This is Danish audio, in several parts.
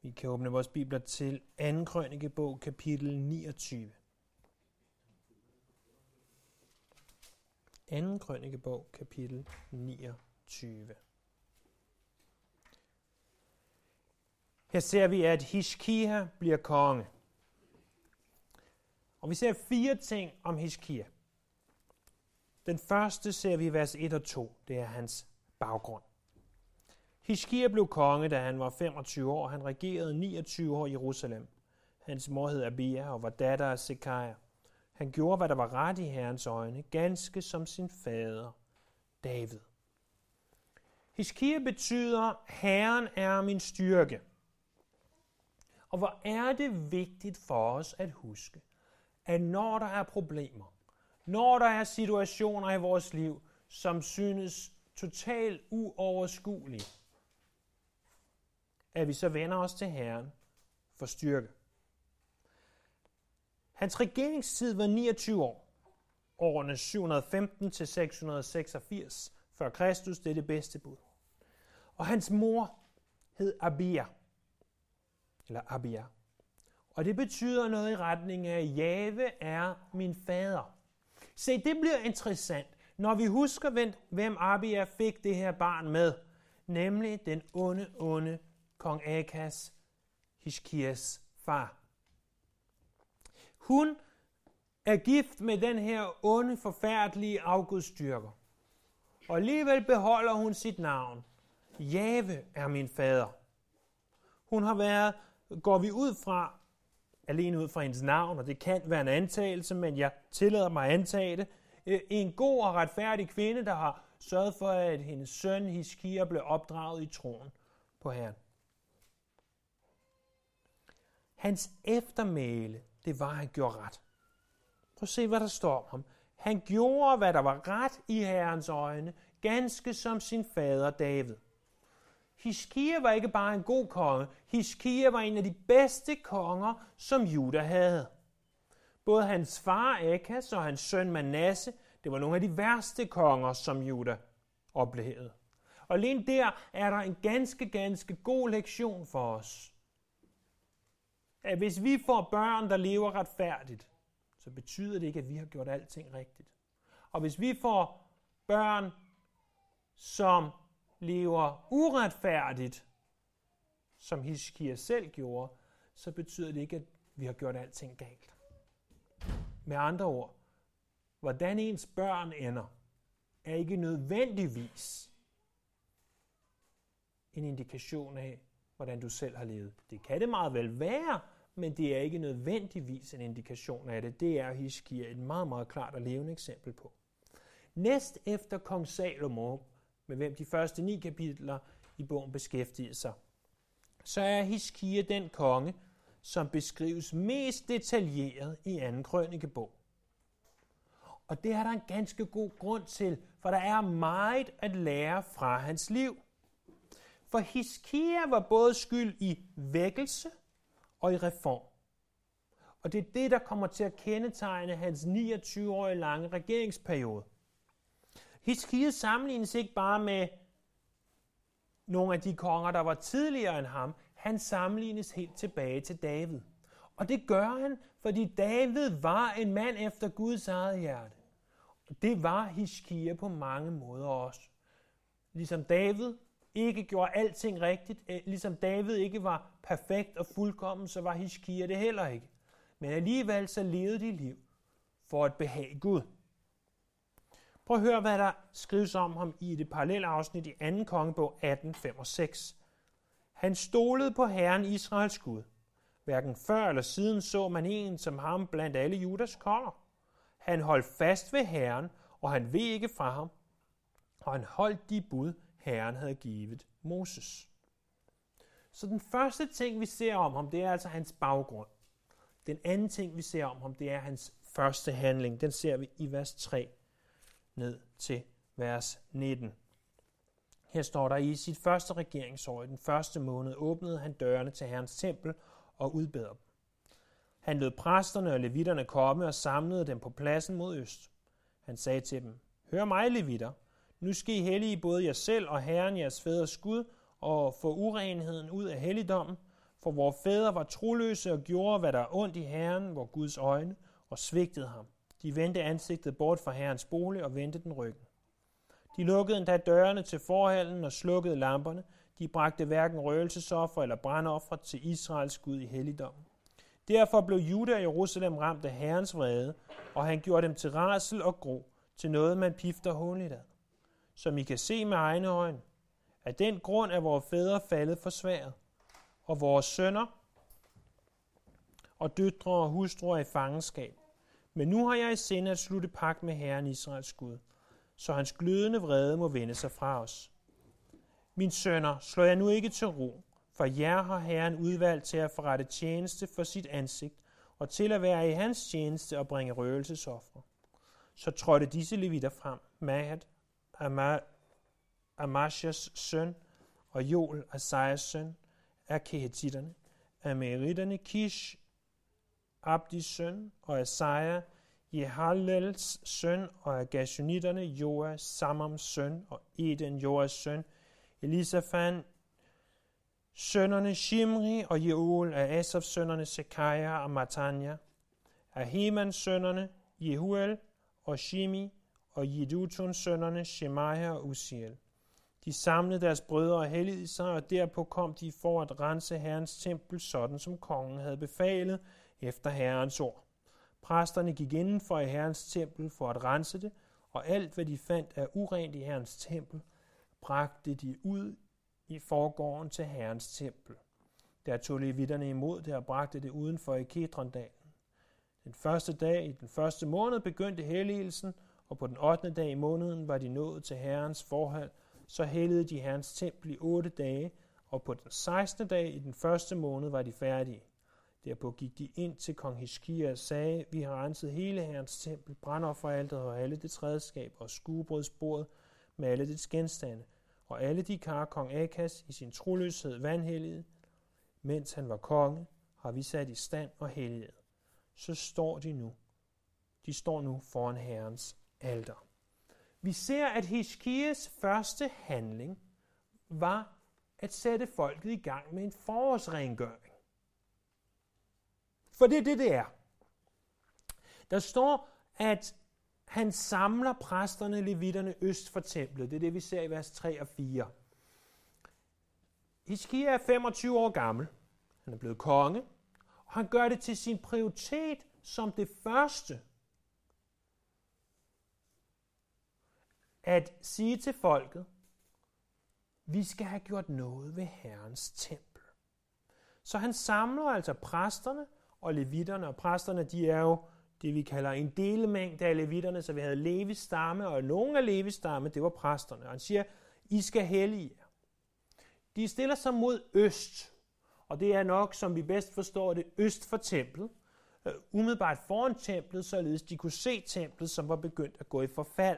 Vi kan åbne vores bibler til 2. Krønikebog, kapitel 29. 2. Krønikebog, kapitel 29. Her ser vi, at Hiskia bliver konge. Og vi ser 4 ting om Hiskia. Den første ser vi i vers 1 og 2. Det er hans baggrund. Hiskia blev konge, da han var 25 år. Han regerede 29 år i Jerusalem. Hans mor hed Abia og var datter af Sekaja. Han gjorde, hvad der var ret i Herrens øjne, ganske som sin fader, David. Hiskia betyder, Herren er min styrke. Og hvor er det vigtigt for os at huske, at når der er problemer, når der er situationer i vores liv, som synes totalt uoverskuelige, at vi så vender os til Herren for styrke. Hans regeringstid var 29 år, årene 715 til 686 før Kristus, det er det bedste bud. Og hans mor hed Abia, eller Abia. Og det betyder noget i retning af, Jave er min fader. Se, det bliver interessant, når vi husker, hvem Abia fik det her barn med, nemlig den onde kong Akas, Hiskias far. Hun er gift med den her onde, forfærdelige afgudstyrker. Og alligevel beholder hun sit navn. Jave er min fader. Hun har været, går vi ud fra, alene ud fra hendes navn, og det kan være en antagelse, men jeg tillader mig at antage det, en god og retfærdig kvinde, der har sørget for, at hendes søn Hiskia blev opdraget i troen på Herren. Hans eftermæle, det var, at han gjorde ret. Prøv at se, hvad der står om ham. Han gjorde, hvad der var ret i Herrens øjne, ganske som sin fader David. Hiskia var ikke bare en god konge. Hiskia var en af de bedste konger, som Juda havde. Både hans far Akas og hans søn Manasse, det var nogle af de værste konger, som Juda oplevede. Og alene der er der en ganske god lektion for os. At hvis vi får børn, der lever retfærdigt, så betyder det ikke, at vi har gjort alting rigtigt. Og hvis vi får børn, som lever uretfærdigt, som Hiskia selv gjorde, så betyder det ikke, at vi har gjort alting galt. Med andre ord, hvordan ens børn ender, er ikke nødvendigvis en indikation af, hvordan du selv har levet. Det kan det meget vel være, men det er ikke nødvendigvis en indikation af det. Det er Hiskia et meget klart og levende eksempel på. Næst efter kong Salomo, med hvem de første 9 kapitler i bogen beskæftiger sig, så er Hiskia den konge, som beskrives mest detaljeret i 2. Krønikebog. Og det er der en ganske god grund til, for der er meget at lære fra hans liv. For Hiskia var både skyld i vækkelse og i reform. Og det er det, der kommer til at kendetegne hans 29-årige lange regeringsperiode. Hiskia sammenlignes ikke bare med nogle af de konger, der var tidligere end ham. Han sammenlignes helt tilbage til David. Og det gør han, fordi David var en mand efter Guds eget hjerte. Og det var Hiskia på mange måder også. Ligesom David ikke gjorde alting rigtigt, ligesom David ikke var perfekt og fuldkommen, så var Hiskia det heller ikke. Men alligevel så levede de liv for at behage Gud. Prøv at høre, hvad der skrives om ham i det parallelle afsnit i 2. kongebog 18, 5 og 6. Han stolede på Herren Israels Gud. Hverken før eller siden så man en som ham blandt alle Judas konger. Han holdt fast ved Herren, og han veg ikke fra ham. Og han holdt de bud, Herren havde givet Moses. Så den første ting, vi ser om ham, det er altså hans baggrund. Den anden ting, vi ser om ham, det er hans første handling. Den ser vi i vers 3 ned til vers 19. Her står der, i sit første regeringsår, i den første måned, åbnede han dørene til Herrens tempel og udbad dem. Han lod præsterne og levitterne komme og samlede dem på pladsen mod øst. Han sagde til dem, hør mig, levitter, nu skal I hellige både jer selv og Herren jeres fædres Gud og få urenheden ud af helligdommen, For vores fædre var troløse og gjorde, hvad der er ondt i Herren, vor Guds øjne, og svigtede ham. De vendte ansigtet bort fra Herrens bolig og vendte den ryggen. De lukkede endda dørene til forhallen og slukkede lamperne. De bragte hverken røgelsesoffer eller brandoffer til Israels Gud i helligdommen. Derfor blev Juda og Jerusalem ramt af Herrens vrede, og han gjorde dem til rædsel og gro, til noget man pifter hånligt ad. Som I kan se med egne øjne, af den grund er vores fædre faldet for sværet, og vores sønner og døtre og hustruer i fangenskab. Men nu har jeg i sinde at slutte pagt med Herren Israels Gud, så hans glødende vrede må vende sig fra os. Min sønner, slår jeg nu ikke til ro, for jer har Herren udvalgt til at forrette tjeneste for sit ansigt, og til at være i hans tjeneste og bringe røgelsesofre. Så trådte disse levitter frem, Mahat, Amashas søn, og Joel, Asajas søn, af Kehetitterne, af Meritterne, Kish, Abdis søn, og Asaja, Jehalels søn, og af Gashonitterne, Joas, Samams søn, og Eden, Joas søn, Elisafan, sønnerne Shimri og Jeuel, af Asafs sønnerne Sekaja og Matanja, af Hemans sønnerne Jehuel og Shimi, og Jedutuns sønnerne Shemaja og Uziel. De samlede deres brødre og helligede sig, og derpå kom de for at rense Herrens tempel, sådan som kongen havde befalet efter Herrens ord. Præsterne gik indenfor i Herrens tempel for at rense det, og alt, hvad de fandt af urent i Herrens tempel, bragte de ud i forgården til Herrens tempel. Der tog levitterne imod det og bragte det udenfor i Kedrondalen. Den første dag i den første måned begyndte helligelsen, og på den 8. dag i måneden var de nået til Herrens forhold, så helligede de Herrens tempel i 8 dage, og på den 16. dag i den første måned var de færdige. Derpå gik de ind til kong Hiskia og sagde, vi har renset hele Herrens tempel, brandofferalteret og alle dets redskaber og skuebrødsbordet med alle dets genstande, og alle de kar kong Akas i sin troløshed vanhelligede, mens han var konge, har vi sat i stand og helliget. Så står de står nu foran Herrens alter. Vi ser, at Hiskias første handling var at sætte folket i gang med en forårsrengøring. For det er det, det er. Der står, at han samler præsterne, levitterne øst for templet. Det er det, vi ser i vers 3 og 4. Hiskia er 25 år gammel. Han er blevet konge, og han gør det til sin prioritet som det første at sige til folket, vi skal have gjort noget ved Herrens tempel. Så han samler altså præsterne og levitterne, og præsterne, de er jo det, vi kalder en delemængde af levitterne, så vi havde Levis stamme, og nogle af Levis stamme, det var præsterne. Og han siger, I skal hellige jer. De stiller sig mod øst, og det er nok, som vi bedst forstår det, øst for templet. Umiddelbart foran templet, således de kunne se templet, som var begyndt at gå i forfald.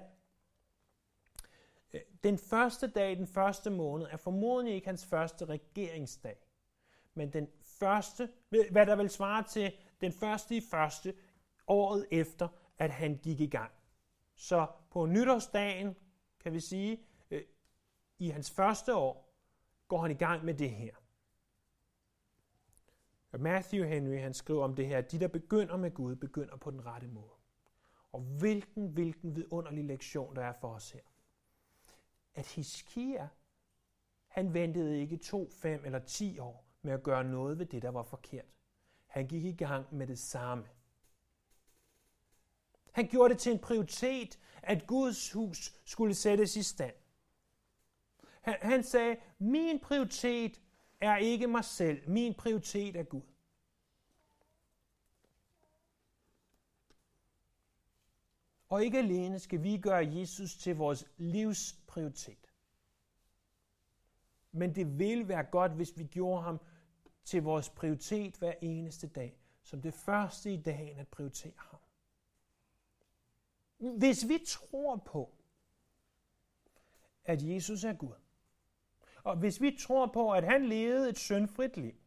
Den første dag i den første måned er formodentlig ikke hans første regeringsdag, men den første, hvad der vil svare til den første i første, året efter, at han gik i gang. Så på nytårsdagen, kan vi sige, i hans første år, går han i gang med det her. Matthew Henry, han skriver om det her, de der begynder med Gud, begynder på den rette måde. Og hvilken vidunderlig lektion der er for os her. At Hiskia, han ventede ikke 2, 5 eller 10 år med at gøre noget ved det, der var forkert. Han gik i gang med det samme. Han gjorde det til en prioritet, at Guds hus skulle sættes i stand. Han sagde, min prioritet er ikke mig selv, min prioritet er Gud. Og ikke alene skal vi gøre Jesus til vores livs prioritet. Men det vil være godt, hvis vi gjorde ham til vores prioritet hver eneste dag, som det første i dagen at prioritere ham. Hvis vi tror på, at Jesus er Gud, og hvis vi tror på, at han levede et syndfrit liv,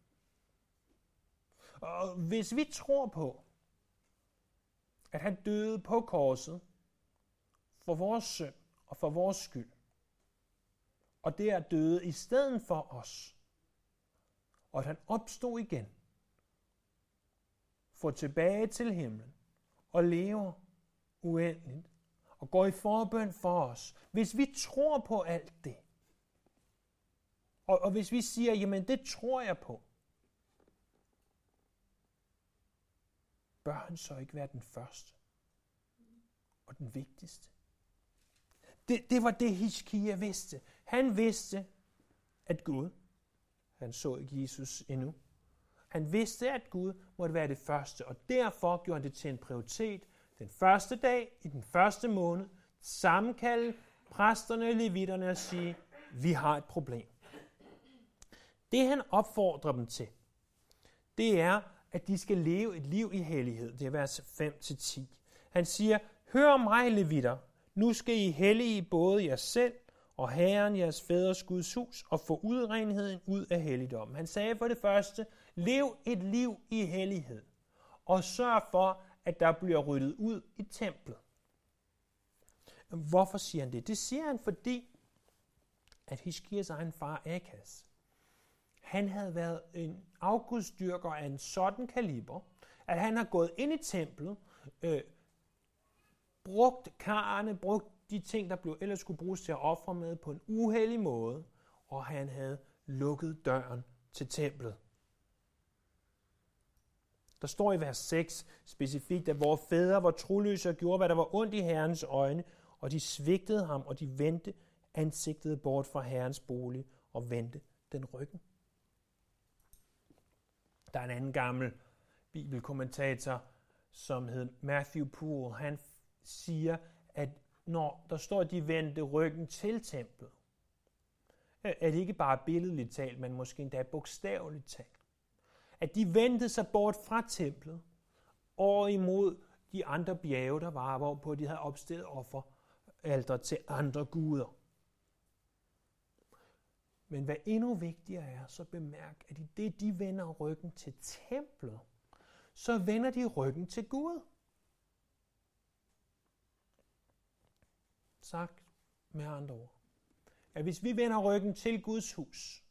og hvis vi tror på, at han døde på korset for vores synd og for vores skyld, og det er døde i stedet for os, og at han opstod igen, får tilbage til himlen og lever uendeligt og går i forbøn for os. Hvis vi tror på alt det, og hvis vi siger, jamen det tror jeg på, bør han så ikke være den første og den vigtigste? Det var det, Hiskia vidste. Han vidste, at Gud, han så ikke Jesus endnu, han vidste, at Gud måtte være det første, og derfor gjorde han det til en prioritet. Den første dag i den første måned, sammenkalde præsterne og levitterne og sige, vi har et problem. Det han opfordrer dem til, det er, at de skal leve et liv i hellighed. Det er vers 5-10. Han siger, hør mig, levitter, nu skal I hellige både jer selv og Herren, jeres fædres Guds hus, og få udrenheden ud af helligdommen. Han sagde for det første, lev et liv i hellighed, og sørg for, at der bliver ryddet ud i templet. Hvorfor siger han det? Det siger han, fordi at Hiskias egen far, Akas, han havde været en afgudsdyrker af en sådan kaliber, at han har gået ind i templet, brugt karrene, brugt de ting, der ellers skulle bruges til at ofre med på en uheldig måde, og han havde lukket døren til templet. Der står i vers 6 specifikt, at vores fædre var troløse og gjorde, hvad der var ondt i Herrens øjne, og de svigtede ham, og de vendte ansigtet bort fra Herrens bolig og vendte den ryggen. Der er en anden gammel bibelkommentator, som hed Matthew Poole. Han siger, at når der står, at de vendte ryggen til templet, er det ikke bare billedligt talt, men måske endda bogstaveligt talt. At de vendte sig bort fra templet over imod de andre bjerge, der var, hvorpå de havde opstillet offeralter til andre guder. Men hvad endnu vigtigere er, så bemærk, at i det, de vender ryggen til templet, så vender de ryggen til Gud. Sagt med andre ord. At hvis vi vender ryggen til Guds hus,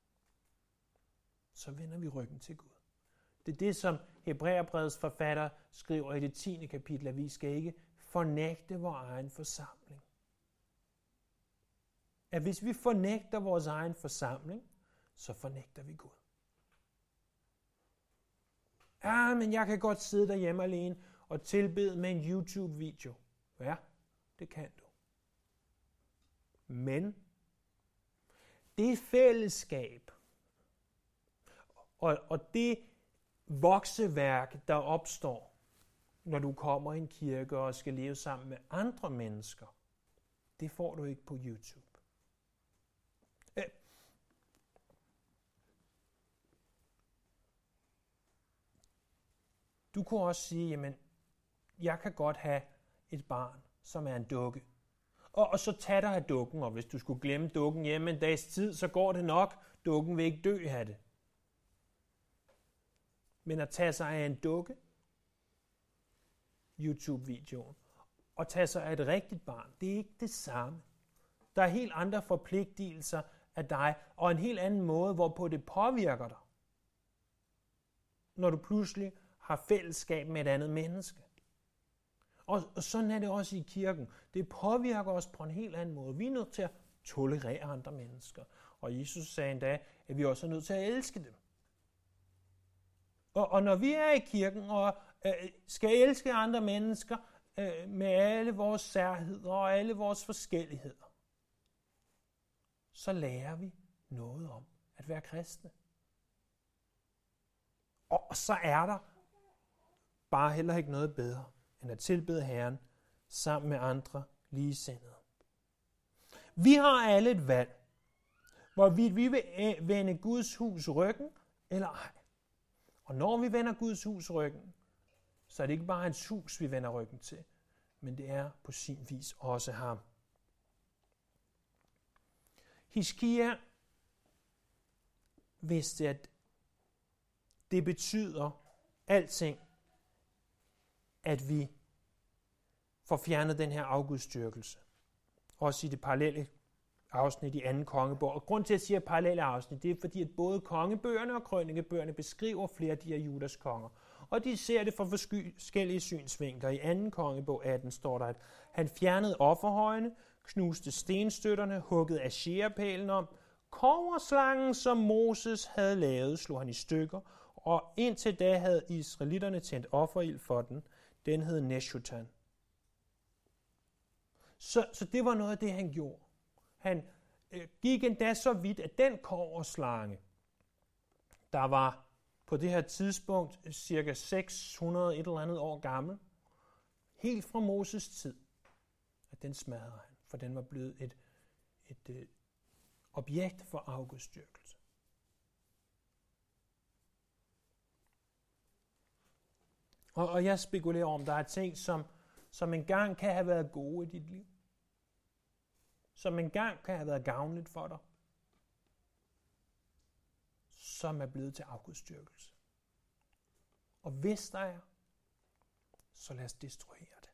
så vender vi ryggen til Gud. Det er det, som Hebræerbrevets forfatter skriver i det 10. kapitel, at vi skal ikke fornægte vores egen forsamling. At hvis vi fornægter vores egen forsamling, så fornægter vi Gud. Ja, men jeg kan godt sidde derhjemme alene og tilbede med en YouTube-video. Ja, det kan du. Men det fællesskab og det vokseværk, der opstår, når du kommer i en kirke og skal leve sammen med andre mennesker, det får du ikke på YouTube. Du kunne også sige, jamen, jeg kan godt have et barn, som er en dukke. Og så tag dig af dukken, og hvis du skulle glemme dukken hjemme en dags tid, så går det nok. Dukken vil ikke dø af det. Men at tage sig af en dukke, YouTube-videoen, og tage sig af et rigtigt barn, det er ikke det samme. Der er helt andre forpligtelser af dig, og en helt anden måde, hvorpå det påvirker dig, når du pludselig har fællesskab med et andet menneske. Og sådan er det også i kirken. Det påvirker os på en helt anden måde. Vi er nødt til at tolerere andre mennesker. Og Jesus sagde endda, at vi også er nødt til at elske dem. Og når vi er i kirken og skal elske andre mennesker med alle vores særheder og alle vores forskelligheder, så lærer vi noget om at være kristne. Og så er der bare heller ikke noget bedre end at tilbede Herren sammen med andre ligesindede. Vi har alle et valg, hvorvidt vi vil vende Guds hus ryggen eller ej. Og når vi vender Guds hus ryggen, så er det ikke bare hans hus, vi vender ryggen til, men det er på sin vis også ham. Hiskia vidste, at det betyder alting, at vi får fjernet den her afgudstyrkelse. Også i det parallelle afsnit i 2. kongebog. Og grund til, at jeg siger parallelle afsnit, det er fordi, at både kongebøgerne og krønikebøgerne beskriver flere af de her Judas konger. Og de ser det fra forskellige synsvinkler. I 2. kongebog 18 står der, at han fjernede offerhøjene, knuste stenstøtterne, huggede asherapælen om. Kobberslangen, som Moses havde lavet, slog han i stykker, og indtil da havde israelitterne tændt offerild for den. Den hed Neshutan. Så det var noget af det, han gjorde. Han gik endda så vidt, at den kobberslange, der var på det her tidspunkt cirka 600 et eller andet år gammel, helt fra Moses tid, at den smadrede han, for den var blevet et objekt for afgudstyrkelse. Og jeg spekulerer om, der er ting, som engang kan have været gode i dit liv. Som engang kan have været gavnligt for dig. Som er blevet til afgudstyrkelse. Og hvis der er, så lad os destruere det.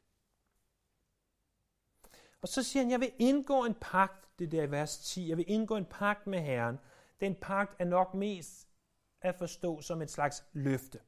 Og så siger han, jeg vil indgå en pagt, det der i vers 10, jeg vil indgå en pagt med Herren. Den pagt er nok mest at forstå som et slags løfte.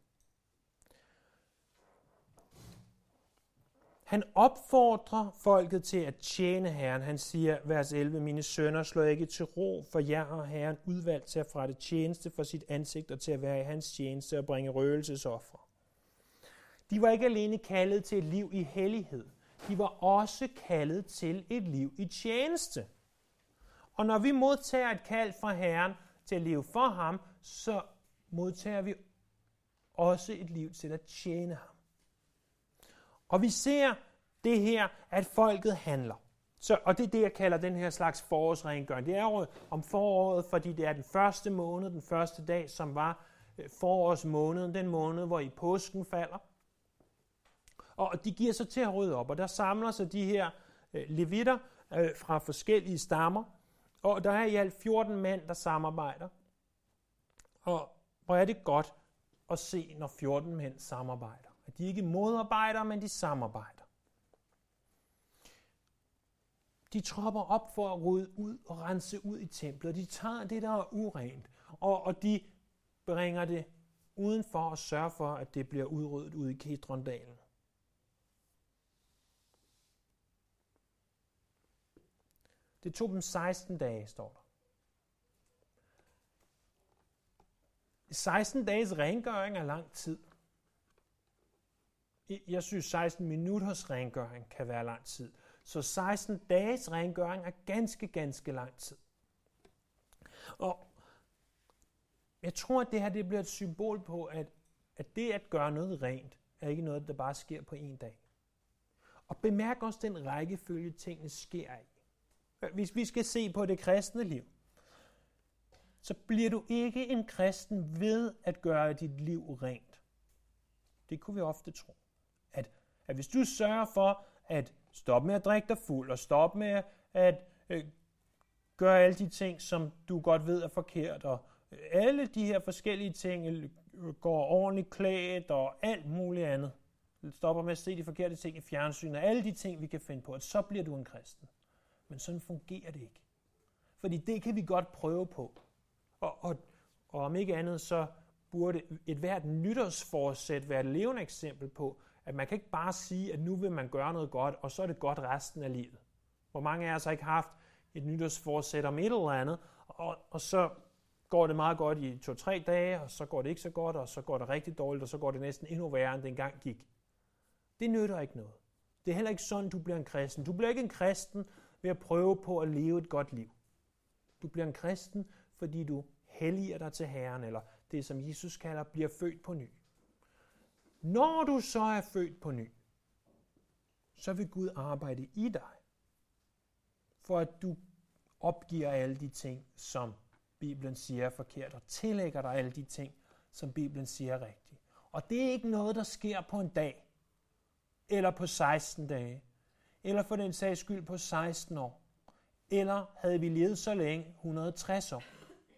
Han opfordrer folket til at tjene Herren. Han siger, vers 11, mine sønner, slå ikke til ro, for jer har Herren udvalgt til at frette tjeneste for sit ansigt og til at være i hans tjeneste og bringe røgelsesofre. De var ikke alene kaldet til et liv i hellighed. De var også kaldet til et liv i tjeneste. Og når vi modtager et kald fra Herren til at leve for ham, så modtager vi også et liv til at tjene ham. Og vi ser det her, at folket handler. Og det er det, jeg kalder den her slags forårsrengøring. Det er jo om foråret, fordi det er den første måned, den første dag, som var forårsmåneden, den måned, hvor i påsken falder. Og de giver sig til at rydde op, og der samler sig de her levitter fra forskellige stammer. Og der er i alt 14 mænd, der samarbejder. Og hvor er det godt at se, når 14 mænd samarbejder. At de ikke modarbejder, men de samarbejder. De tropper op for at rydde ud og rense ud i templet. De tager det, der er urent, og de bringer det udenfor og sørger for, at det bliver udryddet ud i Kidrondalen. Det tog dem 16 dage, står der. 16 dages rengøring er lang tid. Jeg synes, 16 minutters rengøring kan være lang tid. Så 16 dages rengøring er ganske lang tid. Og jeg tror, at det her bliver et symbol på, at det at gøre noget rent, er ikke noget, der bare sker på en dag. Og bemærk også den rækkefølge, tingene sker i. Hvis vi skal se på det kristne liv, så bliver du ikke en kristen ved at gøre dit liv rent. Det kunne vi ofte tro. At hvis du sørger for at stoppe med at drikke dig fuld, og stoppe med at gøre alle de ting, som du godt ved er forkert, og alle de her forskellige ting, går ordentligt klædt og alt muligt andet, stopper med at se de forkerte ting i fjernsynet, og alle de ting, vi kan finde på, at så bliver du en kristen. Men sådan fungerer det ikke. Fordi det kan vi godt prøve på. Og om ikke andet, så burde et hvert nytårsforsæt være et levende eksempel på, at man kan ikke bare sige, at nu vil man gøre noget godt, og så er det godt resten af livet. Hvor mange af os har ikke haft et nytårsforsæt om et eller andet, og så går det meget godt i 2-3 dage, og så går det ikke så godt, og så går det rigtig dårligt, og så går det næsten endnu værre, end det engang gik. Det nytter ikke noget. Det er heller ikke sådan, du bliver en kristen. Du bliver ikke en kristen ved at prøve på at leve et godt liv. Du bliver en kristen, fordi du helliger dig til Herren, eller det, som Jesus kalder, bliver født på ny. Når du så er født på ny, så vil Gud arbejde i dig, for at du opgiver alle de ting, som Bibelen siger er forkert, og tillægger dig alle de ting, som Bibelen siger er rigtigt. Og det er ikke noget, der sker på en dag, eller på 16 dage, eller for den sags skyld på 16 år, eller havde vi levet så længe, 160 år.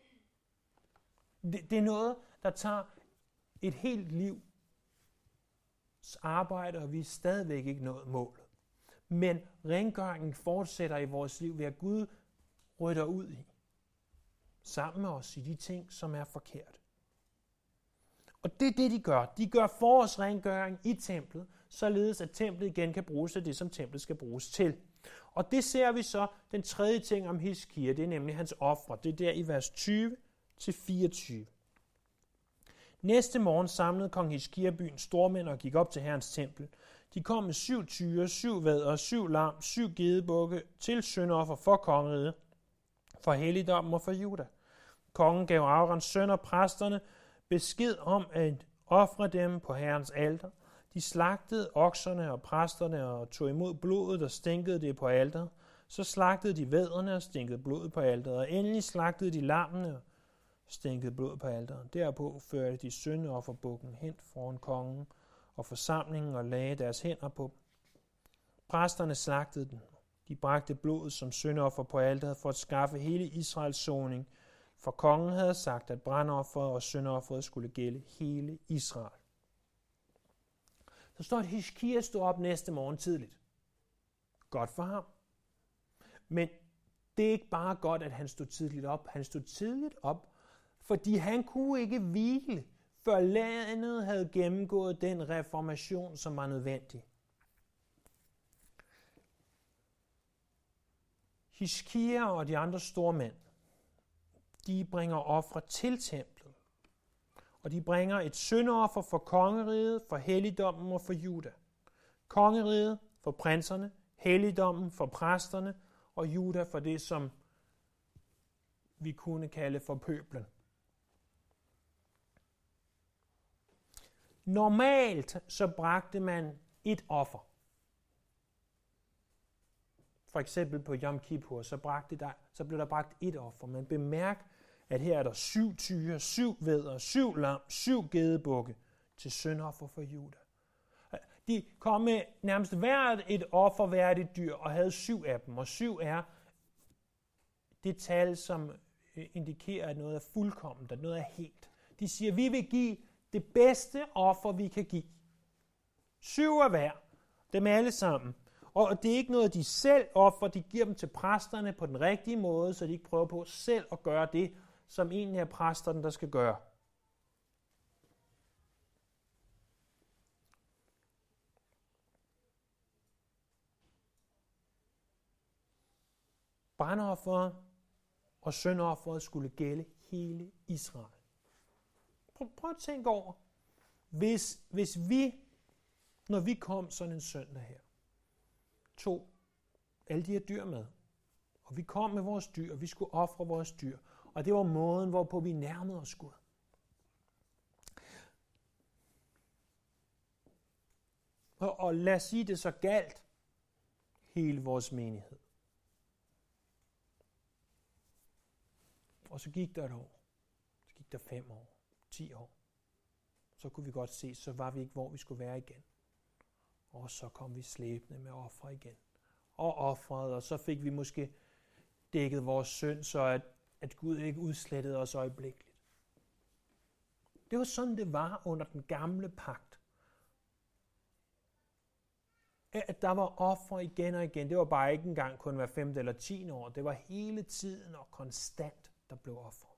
Det er noget, der tager et helt livs arbejde, og vi er stadigvæk ikke nået målet. Men rengøringen fortsætter i vores liv ved, at Gud rytter ud i. Sammen med os i de ting, som er forkert. Og det er det, de gør. De gør forårsrengøring i templet, således at templet igen kan bruges til det, som templet skal bruges til. Og det ser vi så, den tredje ting om Hiskia, det er nemlig hans ofre. Det er der i vers 20-24. Næste morgen samlede kong Hiskia byens stormænd og gik op til Herrens tempel. De kom med 7 tyre, 7 vædder, 7 lam, 7 gedebukke til syndoffer for kongeriget, for helligdommen og for Juda. Kongen gav Aarons sønner, præsterne, besked om at ofre dem på Herrens alter. De slagtede okserne og præsterne og tog imod blodet og stinkede det på alteret. Så slagtede de vædderne og stinkede blodet på alteret. Og endelig slagtede de lammene og stinkede blodet på alteret. Derpå førte de syndofferbukken hen foran kongen og forsamlingen og lagde deres hænder på dem. Præsterne slagtede den. De bragte blodet som syndoffer på alteret for at skaffe hele Israels soning, for kongen havde sagt, at brandofferet og syndofferet skulle gælde hele Israel. Så står at Hiskia stod op næste morgen tidligt. Godt for ham. Men det er ikke bare godt, at han stod tidligt op. Han stod tidligt op, fordi han kunne ikke hvile, før landet havde gennemgået den reformation, som var nødvendig. Hiskia og de andre store mænd, de bringer ofre til templet. Og de bringer et syndoffer for kongeriget, for helligdommen og for Juda. Kongeriget for prinserne, helligdommen for præsterne og Juda for det, som vi kunne kalde for pøblen. Normalt så bragte man et offer. For eksempel på Yom Kippur, så blev der bragt et offer. Men bemærk, at her er der 7 tyre, 7 vædder, 7 lam, 7 gedebukke til syndoffer for Juda. De kom med nærmest hvert et offerværdigt dyr og havde 7 af dem. Og 7 er det tal, som indikerer, at noget er fuldkomment, at noget er helt. De siger, at vi vil give det bedste offer, vi kan give. 7 af hver. Dem alle sammen. Og det er ikke noget, de selv offer. De giver dem til præsterne på den rigtige måde, så de ikke prøver på selv at gøre det, som egentlig er præsterne, der skal gøre. Brandofferet og syndofferet skulle gælde hele Israel. Prøv at tænke over, hvis vi, når vi kom sådan en søndag her, tog alle de her dyr med, og vi kom med vores dyr, og vi skulle ofre vores dyr, og det var måden, hvorpå vi nærmede os Gud. Og lad os sige, det så galt hele vores menighed. Og så gik der et år, så gik der 5 år, 10 år. Så kunne vi godt se, så var vi ikke, hvor vi skulle være igen. Og så kom vi slæbende med ofre igen. Og offrede, og så fik vi måske dækket vores synd, så at Gud ikke udslettede os øjeblikkeligt. Det var sådan, det var under den gamle pagt. At der var ofre igen og igen. Det var bare ikke engang kun hver 5. eller 10. år. Det var hele tiden og konstant, der blev offret.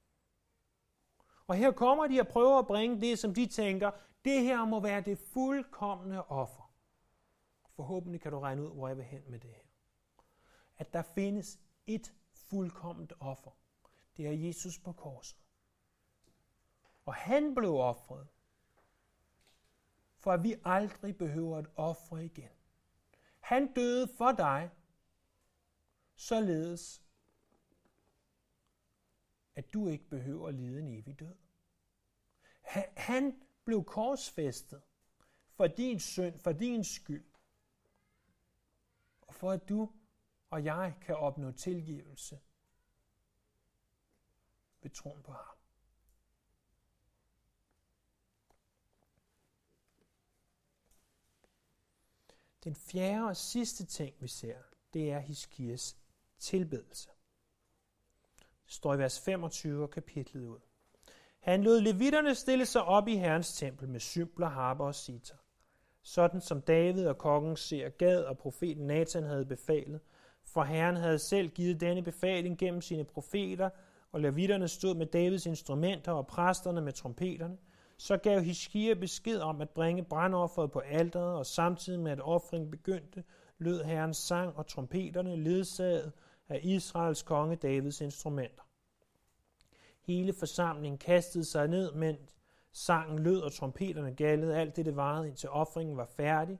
Og her kommer de og prøver at bringe det, som de tænker, det her må være det fuldkomne offer. Forhåbentlig kan du regne ud, hvor jeg vil hen med det her. At der findes et fuldkomment offer. Det er Jesus på korset. Og han blev ofret, for at vi aldrig behøver at ofre igen. Han døde for dig, således at du ikke behøver at lide en evig død. Han blev korsfæstet for din synd, for din skyld, og for at du og jeg kan opnå tilgivelse ved troen på ham. Den fjerde og sidste ting, vi ser, det er Hiskias tilbedelse. Det står i vers 25 af kapitlet ud. Han lod levitterne stille sig op i Herrens tempel med symbler, harper og sitar. Sådan som David og kongen ser Gad og profeten Nathan havde befalet, for Herren havde selv givet denne befaling gennem sine profeter, og levitterne stod med Davids instrumenter og præsterne med trompeterne. Så gav Hiskia besked om at bringe brandofferet på alteret, og samtidig med at offringen begyndte, lød Herrens sang og trompeterne ledsaget af Israels konge Davids instrumenter. Hele forsamlingen kastede sig ned, mens sangen lød og trompeterne gallede. Alt det varede, indtil offringen var færdig.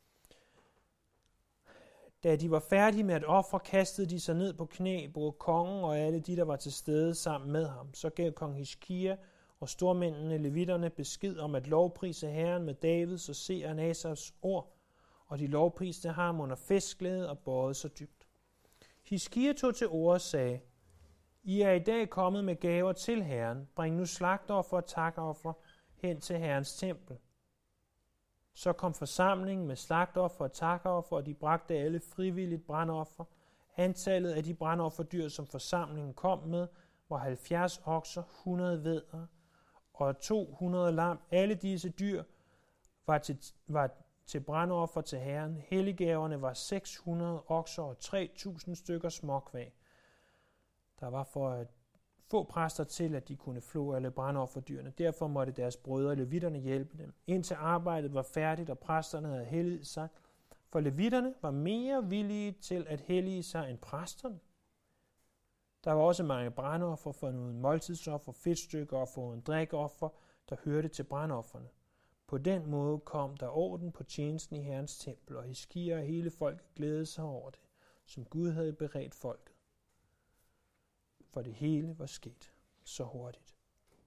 Da de var færdige med at ofre, kastede de sig ned på knæ, både kongen og alle de, der var til stede sammen med ham. Så gav kong Hiskia og stormændene levitterne besked om at lovprise Herren med Davids og seeren Asafs ord, og de lovpriste ham under festglæde og bøjede sig dybt. Hiskia tog til orde og sagde: I er i dag kommet med gaver til Herren. Bring nu slagtoffer og takoffer hen til Herrens tempel. Så kom forsamlingen med slagtoffer og takoffer, og de bragte alle frivilligt brandoffer. Antallet af de brandofferdyr, som forsamlingen kom med, var 70 okser, 100 vædder og 200 lam. Alle disse dyr var til brandoffer til Herren. Helliggaverne var 600 okser og 3.000 stykker småkvæg. Der var for at få præster til, at de kunne flå alle brandofferdyrene. Derfor måtte deres brødre levitterne hjælpe dem, indtil arbejdet var færdigt, og præsterne havde helliget sig. For levitterne var mere villige til at hellige sig end præsterne. Der var også mange brandoffer, for nogle måltidsoffer, fedtstykker og for en drikoffer, der hørte til brandofferne. På den måde kom der orden på tjenesten i Herrens tempel, og Hiskia og hele folket glædede sig over det, som Gud havde beredt folket. For det hele var sket så hurtigt.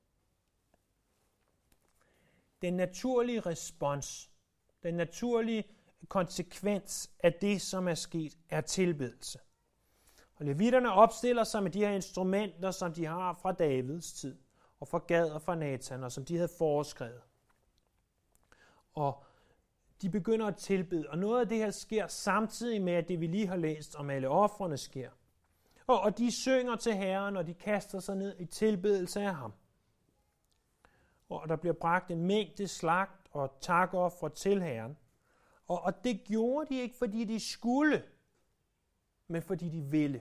Den naturlige respons, den naturlige konsekvens af det, som er sket, er tilbedelse. Og levitterne opstiller sig med de her instrumenter, som de har fra Davids tid, og fra Gad og fra Nathan, og som de havde foreskrevet. Og de begynder at tilbede, og noget af det her sker samtidig med, at det vi lige har læst om alle ofrene sker. Og de synger til Herren, og de kaster sig ned i tilbedelse af ham. Og der bliver bragt en mængde slagt og takoffer til Herren. Og det gjorde de ikke, fordi de skulle, men fordi de ville.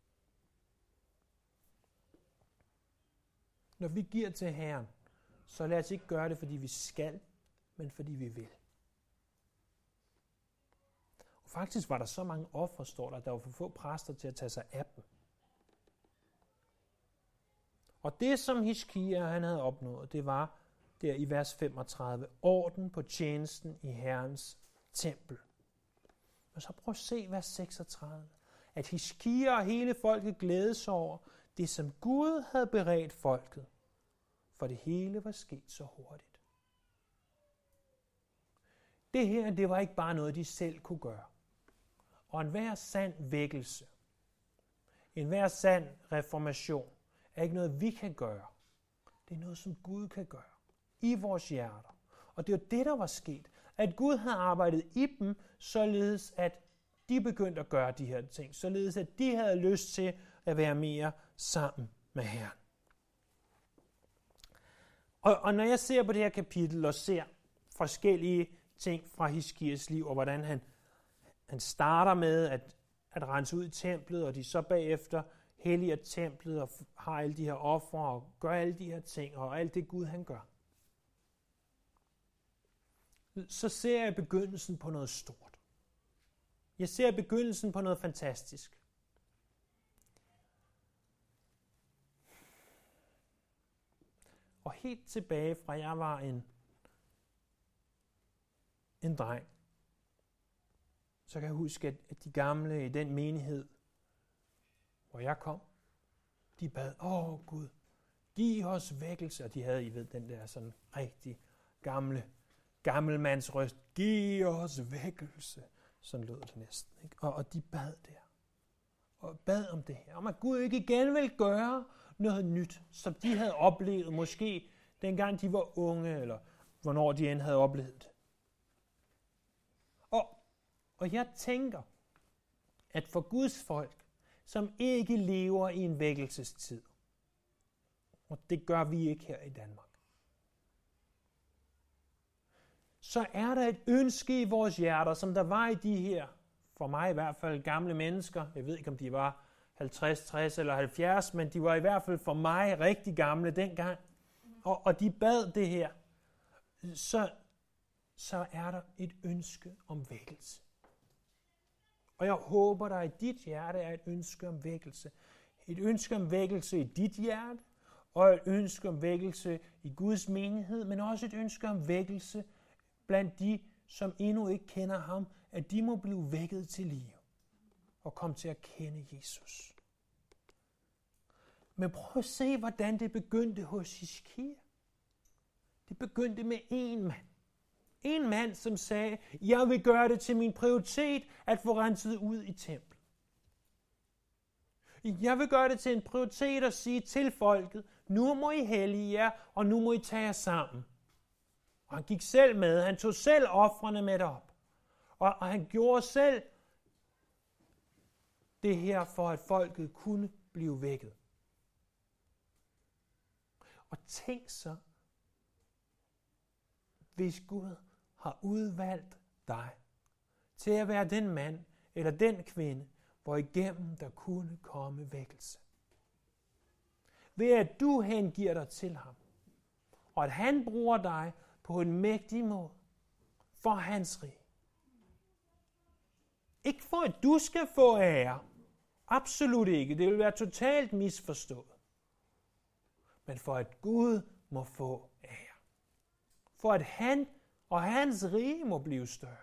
Når vi giver til Herren, så lad os ikke gøre det, fordi vi skal, men fordi vi vil. Og faktisk var der så mange ofre, står der var for få præster til at tage sig af dem. Og det, som Hiskia han havde opnået, det var der i vers 35, orden på tjenesten i Herrens tempel. Og så prøv at se vers 36, at Hiskia og hele folket glædede sig over det, som Gud havde beredt folket, for det hele var sket så hurtigt. Det her, det var ikke bare noget, de selv kunne gøre. Og enhver sand vækkelse, enhver sand reformation, er ikke noget, vi kan gøre. Det er noget, som Gud kan gøre i vores hjerter. Og det var det, der var sket. At Gud havde arbejdet i dem, således at de begyndte at gøre de her ting. Således at de havde lyst til at være mere sammen med Herren. Og når jeg ser på det her kapitel og ser forskellige ting fra Hiskias liv, og hvordan han starter med at rense ud i templet, og de så bagefter helliger templet og har alle de her ofre og gør alle de her ting og alt det Gud han gør. Så ser jeg begyndelsen på noget stort. Jeg ser begyndelsen på noget fantastisk. Og helt tilbage fra jeg var en dreng, så kan jeg huske, at de gamle i den menighed, hvor jeg kom, de bad, Gud, giv os vækkelse. Og de havde, I ved, den der sådan rigtig gammelmandsrøst, giv os vækkelse. Sådan lød det næsten. Ikke? Og de bad der. Og bad om det her. Om at Gud ikke igen vil gøre noget nyt, som de havde oplevet, måske dengang de var unge, eller hvornår de end havde oplevet det. Og jeg tænker, at for Guds folk, som ikke lever i en vækkelsestid, og det gør vi ikke her i Danmark, så er der et ønske i vores hjerter, som der var i de her for mig i hvert fald gamle mennesker, jeg ved ikke om de var 50, 60 eller 70, men de var i hvert fald for mig rigtig gamle dengang, og de bad det her, så er der et ønske om vækkelse. Og jeg håber, der i dit hjerte er et ønske om vækkelse. Et ønske om vækkelse i dit hjerte, og et ønske om vækkelse i Guds menighed, men også et ønske om vækkelse blandt de, som endnu ikke kender ham, at de må blive vækket til liv og komme til at kende Jesus. Men prøv at se, hvordan det begyndte hos Hiskia. Det begyndte med en mand. En mand, som sagde, jeg vil gøre det til min prioritet at få renset ud i templet. Jeg vil gøre det til en prioritet at sige til folket, nu må I hellige jer, og nu må I tage jer sammen. Og han gik selv med, han tog selv ofrene med op. Og han gjorde selv det her, for at folket kunne blive vækket. Og tænk så, hvis Gud har udvalgt dig til at være den mand eller den kvinde, hvor igennem der kunne komme vækkelse. Ved at du hengiver dig til ham, og at han bruger dig på en mægtig måde for hans rige. Ikke for at du skal få ære. Absolut ikke. Det vil være totalt misforstået. Men for at Gud må få ære. For at han og hans rige må blive større.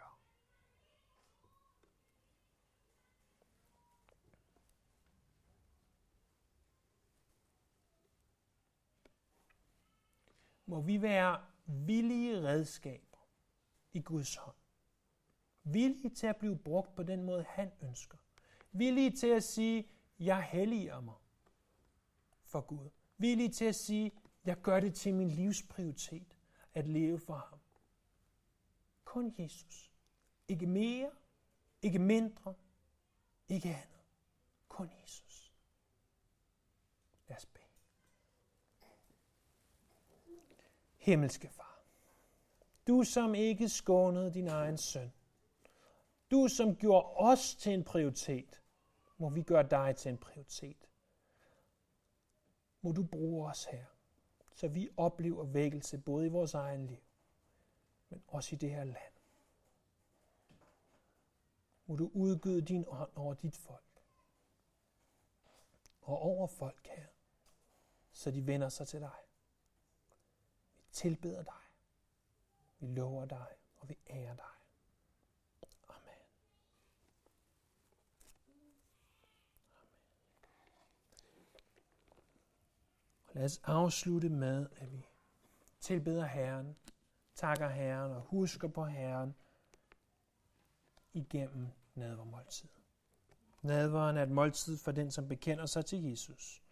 Må vi være villige redskaber i Guds hånd. Villige til at blive brugt på den måde, han ønsker. Villige til at sige, jeg helliger mig for Gud. Villige til at sige, jeg gør det til min livsprioritet at leve for ham. Kun Jesus. Ikke mere, ikke mindre, ikke andet. Kun Jesus. Lad os bede. Himmelske Far, du som ikke skånede din egen søn, du som gjorde os til en prioritet, må vi gøre dig til en prioritet. Må du bruge os her, så vi oplever vækkelse både i vores egen liv, men også i det her land. Må du udgyde din ånd over dit folk, og over folk her, så de vender sig til dig. Vi tilbeder dig, vi lover dig, og vi ærer dig. Amen. Og lad os afslutte med, at vi tilbeder Herren, takker Herren og husker på Herren igennem nadvermåltidet. Nadveren er et måltid for den, som bekender sig til Jesus.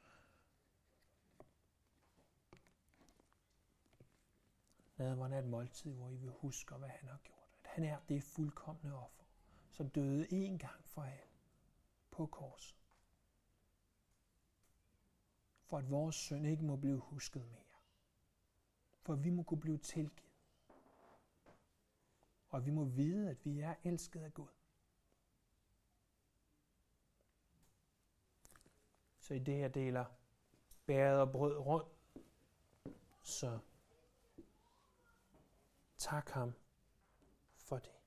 Nadveren er et måltid, hvor I vil huske, hvad han har gjort. At han er det fuldkomne offer, som døde en gang for alle på korset. For at vores synd ikke må blive husket mere. For at vi må kunne blive tilgivet. Og at vi må vide, at vi er elsket af Gud. Så i det her deler bæret og brød rundt, så tak ham for det.